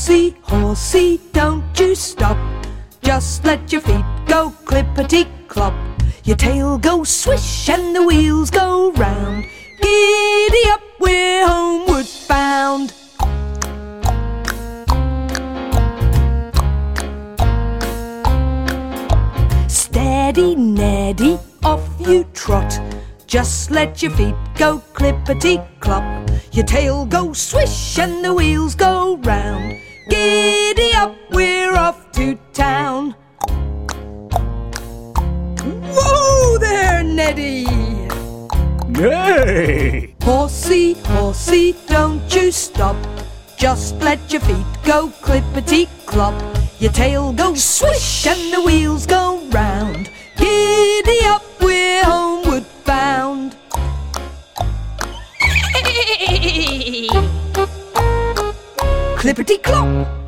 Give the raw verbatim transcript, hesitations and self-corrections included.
Horsey, horsey, don't you stop. Just let your feet go clippity-clop. Your tail goes swish and the wheels go round. Giddy up, we're homeward bound. Steady, Neddy, off you trot. Just let your feet go clippity-clop. Your tail goes swish and the wheels go round. Giddy up, we're off to town. Whoa there, Neddy! Nay! Horsey, horsey, don't you stop. Just let your feet go clippity-clop. Your tail goes swish and the wheels go round. Giddy up, we're homeward bound. Clippity-clop!